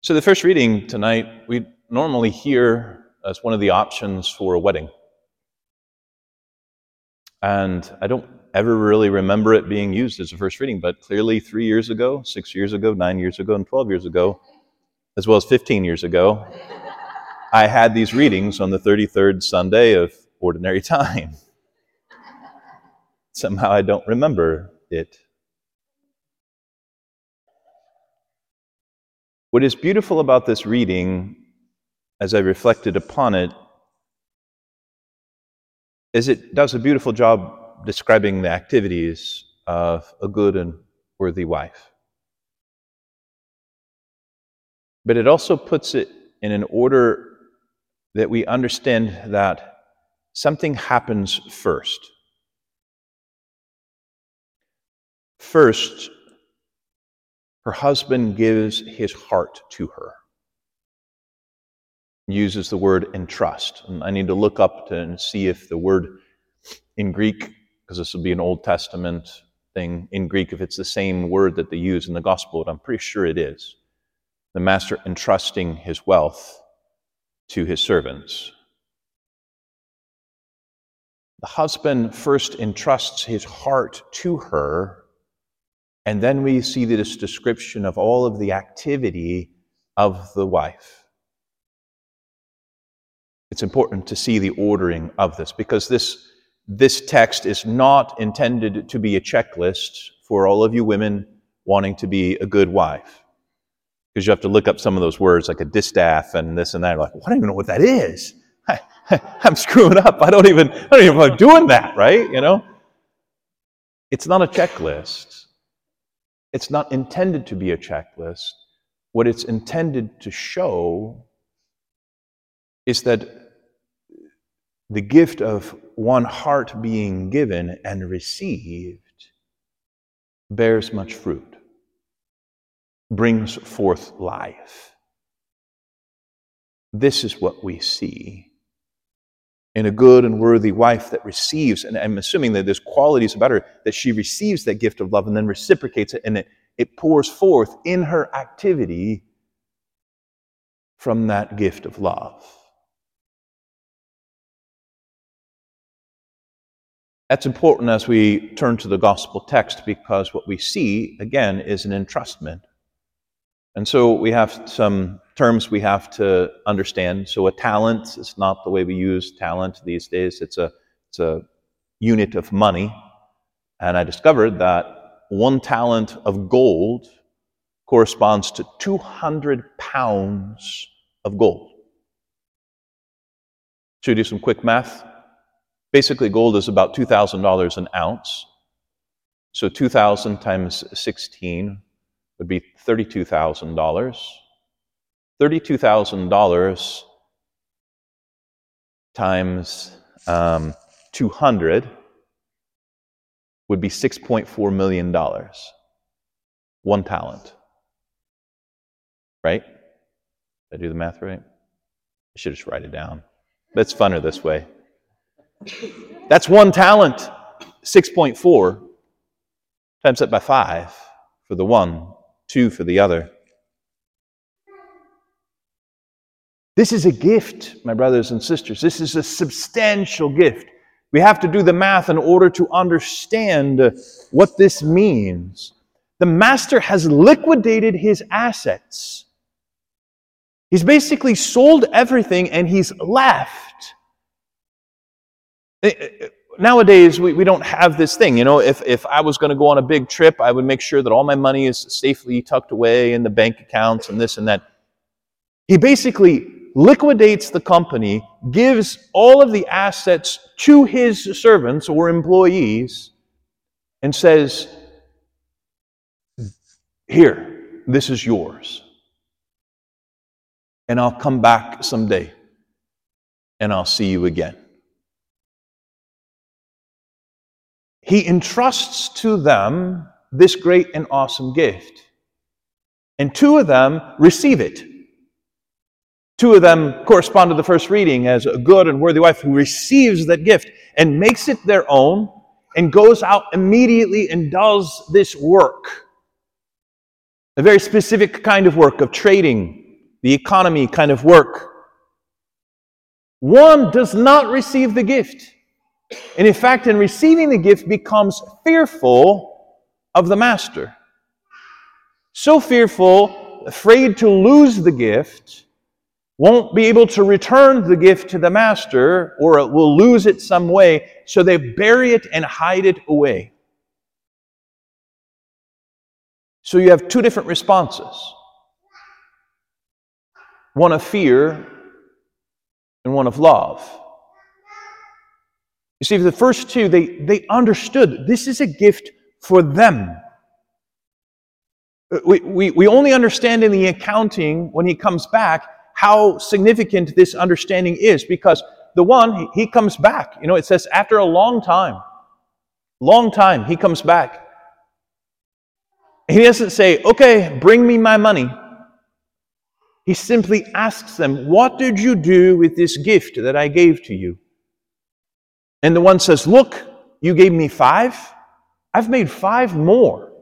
So the first reading tonight, we normally hear as one of the options for a wedding. And I don't ever really remember it being used as a first reading, but clearly 3 years ago, 6 years ago, 9 years ago, and 12 years ago, as well as 15 years ago, I had these readings on the 33rd Sunday of Ordinary Time. Somehow I don't remember it. What is beautiful about this reading, as I reflected upon it, is it does a beautiful job describing the activities of a good and worthy wife. But it also puts it in an order that we understand that something happens first. First, her husband gives his heart to her. Uses the word entrust. And I need to look up and see if the word in Greek, because this will be an Old Testament thing, in Greek, if it's the same word that they use in the gospel, but I'm pretty sure it is. The master entrusting his wealth to his servants. The husband first entrusts his heart to her, and then we see this description of all of the activity of the wife. It's important to see the ordering of this, because this text is not intended to be a checklist for all of you women wanting to be a good wife. Because you have to look up some of those words like a distaff and this and that. You're like, well, I don't even know what that is. I'm screwing up. I don't even know if I'm doing that, right? You know? It's not a checklist. It's not intended to be a checklist. What it's intended to show is that the gift of one heart being given and received bears much fruit, brings forth life. This is what we see in a good and worthy wife that receives, and I'm assuming that there's qualities about her, that she receives that gift of love and then reciprocates it, and it pours forth in her activity from that gift of love. That's important as we turn to the gospel text, because what we see, again, is an entrustment. And so we have some terms we have to understand. So a talent is not the way we use talent these days. It's a unit of money. And I discovered that 1 talent of gold corresponds to 200 pounds of gold. Should we do some quick math? Basically, gold is about $2,000 an ounce. So 2,000 times 16 would be $32,000. $32,000 times 200 would be $6.4 million. 1 talent. Right? Did I do the math right? I should just write it down. But it's funner this way. That's 1 talent. 6.4 times that by 5 for the one, 2 for the other. This is a gift, my brothers and sisters. This is a substantial gift. We have to do the math in order to understand what this means. The master has liquidated his assets. He's basically sold everything and he's left. Nowadays, we don't have this thing. You know, if I was going to go on a big trip, I would make sure that all my money is safely tucked away in the bank accounts and this and that. He basically liquidates the company, gives all of the assets to his servants or employees, and says, here, this is yours. And I'll come back someday, and I'll see you again. He entrusts to them this great and awesome gift. And 2 of them receive it. 2 of them correspond to the first reading as a good and worthy wife who receives that gift and makes it their own and goes out immediately and does this work. A very specific kind of work of trading, the economy kind of work. One does not receive the gift. And in fact, in receiving the gift, becomes fearful of the master. So fearful, afraid to lose the gift, won't be able to return the gift to the master, or it will lose it some way, so they bury it and hide it away. So you have two different responses. One of fear and one of love. You see, for the first two, they understood this is a gift for them. We only understand in the accounting, when he comes back, how significant this understanding is, because the one, he comes back. You know, it says after a long time, he comes back. He doesn't say, okay, bring me my money. He simply asks them, what did you do with this gift that I gave to you? And the one says, look, you gave me 5. I've made 5 more.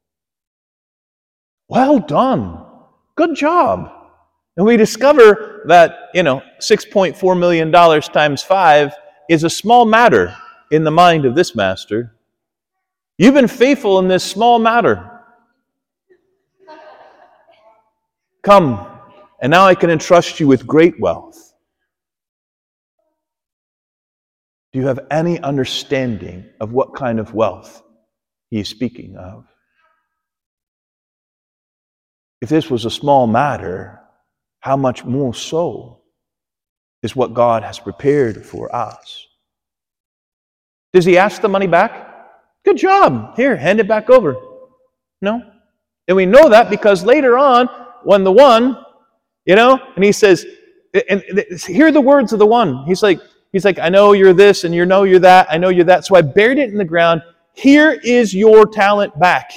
Well done. Good job. And we discover that, $6.4 million times 5 is a small matter in the mind of this master. You've been faithful in this small matter. Come, and now I can entrust you with great wealth. Do you have any understanding of what kind of wealth he is speaking of? If this was a small matter, how much more so is what God has prepared for us? Does he ask the money back? Good job. Here, hand it back over. No. And we know that because later on, when the one, and he says, and hear the words of the one. He's like, I know you're this and you know you're that. I know you're that. So I buried it in the ground. Here is your talent back.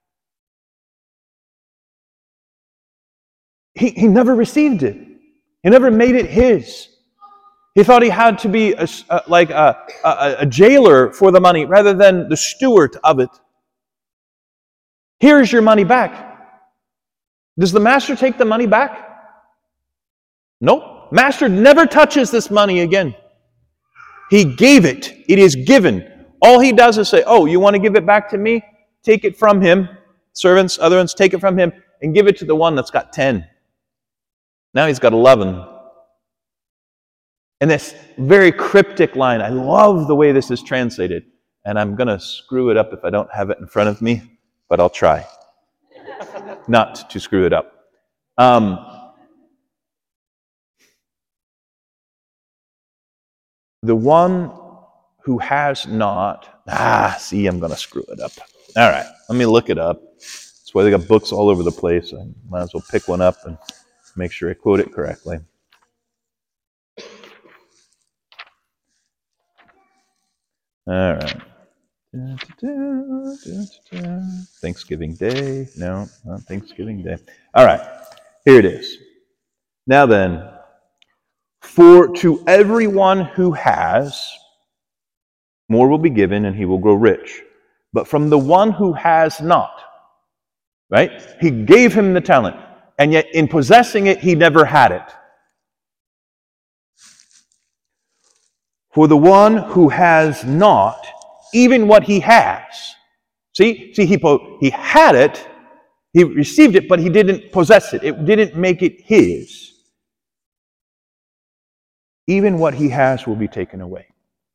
He never received it. He never made it his. He thought he had to be a jailer for the money rather than the steward of it. Here's your money back. Does the master take the money back? Nope. Master never touches this money again. He gave it. It is given. All he does is say, oh, you want to give it back to me? Take it from him. Servants, other ones, take it from him and give it to the one that's got 10. Now he's got 11. And this very cryptic line, I love the way this is translated. And I'm going to screw it up if I don't have it in front of me, but I'll try not to screw it up. The one who has not, I'm going to screw it up. All right, let me look it up. That's why they got books all over the place. I might as well pick one up and make sure I quote it correctly. All right. Thanksgiving Day. No, not Thanksgiving Day. All right, here it is. Now then, for to everyone who has, more will be given and he will grow rich. But from the one who has not, right? He gave him the talent, and yet in possessing it, he never had it. For the one who has not, even what he has. See, he had it, he received it, but he didn't possess it. It didn't make it his. Even what he has will be taken away.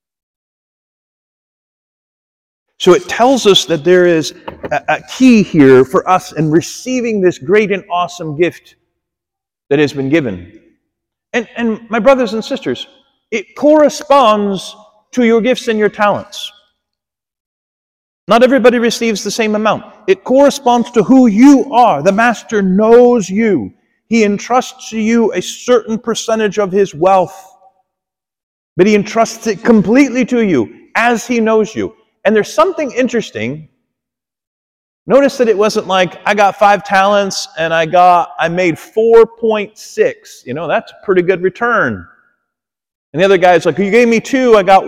So it tells us that there is a key here for us in receiving this great and awesome gift that has been given. And my brothers and sisters, it corresponds to your gifts and your talents. Not everybody receives the same amount. It corresponds to who you are. The master knows you. He entrusts to you a certain percentage of his wealth. But he entrusts it completely to you as he knows you. And there's something interesting. Notice that it wasn't like, I got 5 talents and I made 4.6. That's a pretty good return. And the other guy's like, you gave me 2, I got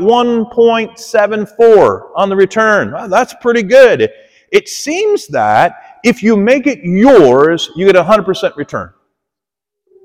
1.74 on the return. Well, that's pretty good. It seems that if you make it yours, you get 100% return.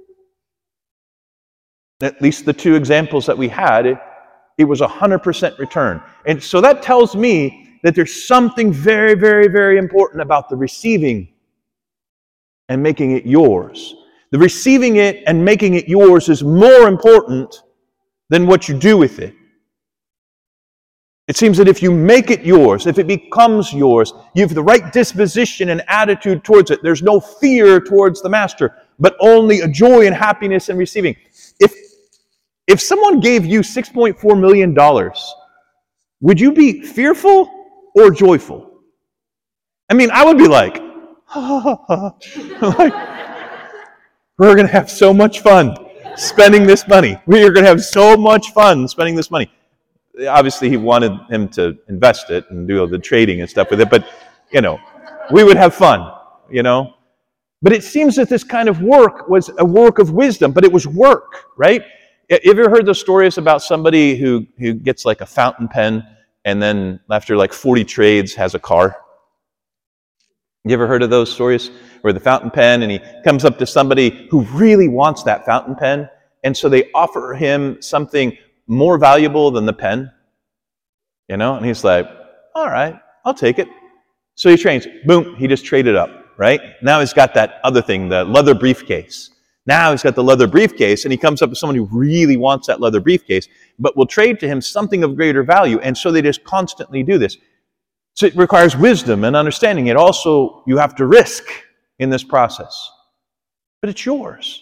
At least the two examples that we had, it was 100% return. And so that tells me that there's something very, very, very important about the receiving and making it yours. The receiving it and making it yours is more important than what you do with it. It seems that if you make it yours, if it becomes yours, you have the right disposition and attitude towards it. There's no fear towards the master, but only a joy and happiness in receiving. If someone gave you $6.4 million, would you be fearful or joyful? I mean, I would be like, like, we're going to have so much fun spending this money. We are going to have so much fun spending this money. Obviously, he wanted him to invest it and do all the trading and stuff with it, but, we would have fun, But it seems that this kind of work was a work of wisdom, but it was work, right? Have you ever heard the stories about somebody who gets like a fountain pen and then after like 40 trades has a car? You ever heard of those stories where the fountain pen and he comes up to somebody who really wants that fountain pen and so they offer him something more valuable than the pen? And he's like, all right, I'll take it. So he trades. Boom, he just traded up, right? Now he's got that other thing, the leather briefcase. Now he's got the leather briefcase, and he comes up with someone who really wants that leather briefcase, but will trade to him something of greater value, and so they just constantly do this. So it requires wisdom and understanding. It also, you have to risk in this process. But it's yours.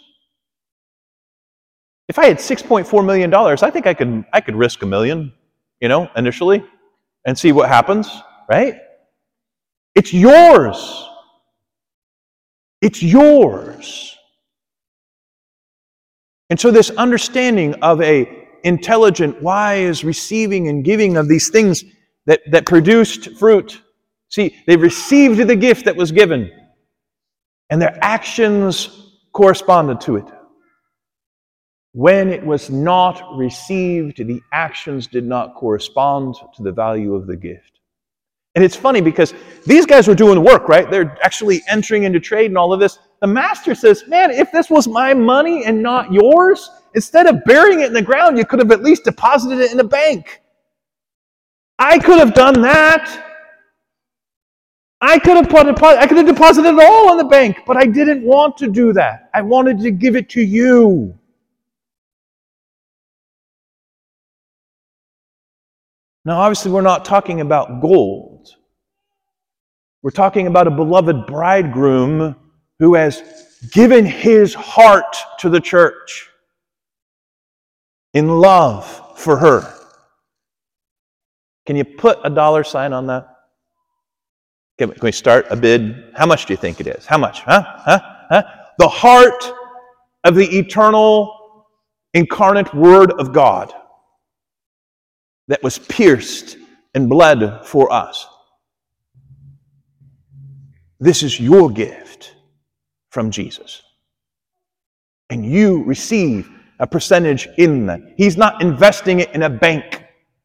If I had $6.4 million, I think I could risk $1 million, initially, and see what happens, right? It's yours. It's yours. And so this understanding of a intelligent, wise receiving and giving of these things that produced fruit. See, they received the gift that was given, and their actions corresponded to it. When it was not received, the actions did not correspond to the value of the gift. And it's funny because these guys were doing the work, right? They're actually entering into trade and all of this. The master says, man, if this was my money and not yours, instead of burying it in the ground, you could have at least deposited it in a bank. I could have done that. I could have deposited it all in the bank, but I didn't want to do that. I wanted to give it to you. Now, obviously, we're not talking about gold. We're talking about a beloved bridegroom who has given his heart to the church in love for her. Can you put a dollar sign on that? Can we start a bid? How much do you think it is? How much? Huh? The heart of the eternal, incarnate Word of God that was pierced and bled for us. This is your gift from Jesus. And you receive a percentage in that. He's not investing it in a bank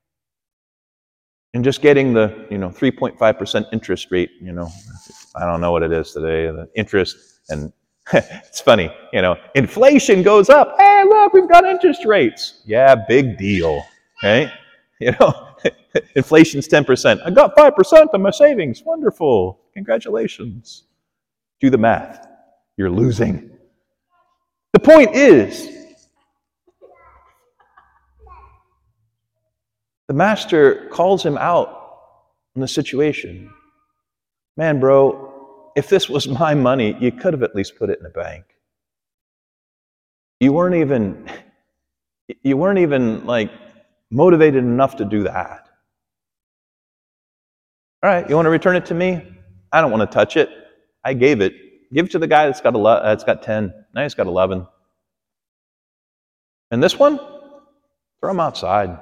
and just getting the 3.5% interest rate. I don't know what it is today, the interest. And it's funny, inflation goes up. Hey, look, we've got interest rates. Yeah, big deal. Okay? Inflation's 10%. I got 5% of my savings. Wonderful. Congratulations. Do the math. You're losing. The point is, the master calls him out in the situation. Man, bro, if this was my money, you could have at least put it in a bank. You weren't even like motivated enough to do that. All right, you want to return it to me? I don't want to touch it. I gave it. Give it to the guy that's got 10. Now he's got 11. And this one? Throw him outside.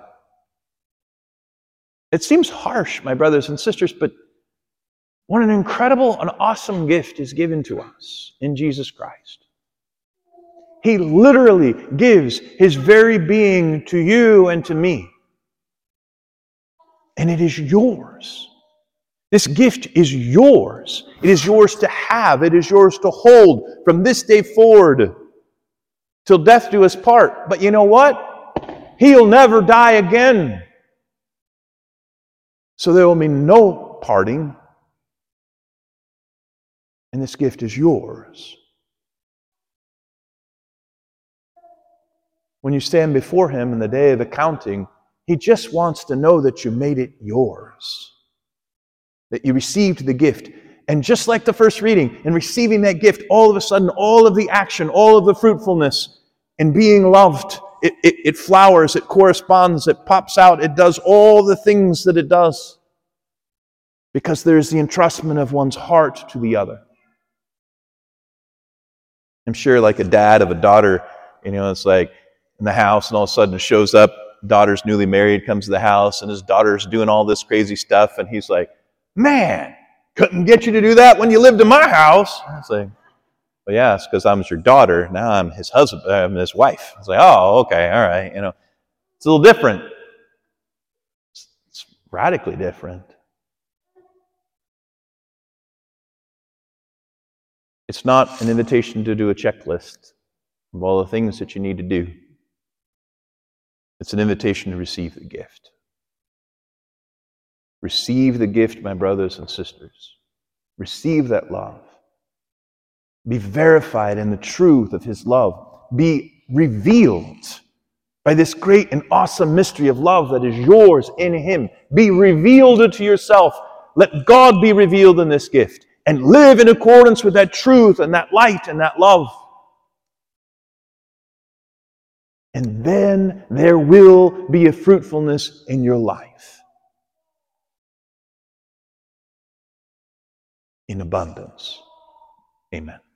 It seems harsh, my brothers and sisters, but what an incredible and awesome gift is given to us in Jesus Christ. He literally gives his very being to you and to me. And it is yours. This gift is yours. It is yours to have. It is yours to hold from this day forward. till death do us part. But you know what? He'll never die again. So there will be no parting. And this gift is yours. When you stand before Him in the day of accounting, He just wants to know that you made it yours. That you received the gift. And just like the first reading, in receiving that gift, all of a sudden, all of the action, all of the fruitfulness in being loved, it flowers, it corresponds, it pops out, it does all the things that it does. Because there's the entrustment of one's heart to the other. I'm sure like a dad of a daughter, it's like in the house and all of a sudden shows up, daughter's newly married, comes to the house and his daughter's doing all this crazy stuff and he's like, man, couldn't get you to do that when you lived in my house. I was like, well, yeah, it's because I'm your daughter. Now I'm his husband, I'm his wife. I was like, oh, okay, all right. It's a little different. It's radically different. It's not an invitation to do a checklist of all the things that you need to do. It's an invitation to receive the gift. Receive the gift, my brothers and sisters. Receive that love. Be verified in the truth of His love. Be revealed by this great and awesome mystery of love that is yours in Him. Be revealed to yourself. Let God be revealed in this gift. And live in accordance with that truth and that light and that love. And then there will be a fruitfulness in your life. In abundance. Amen.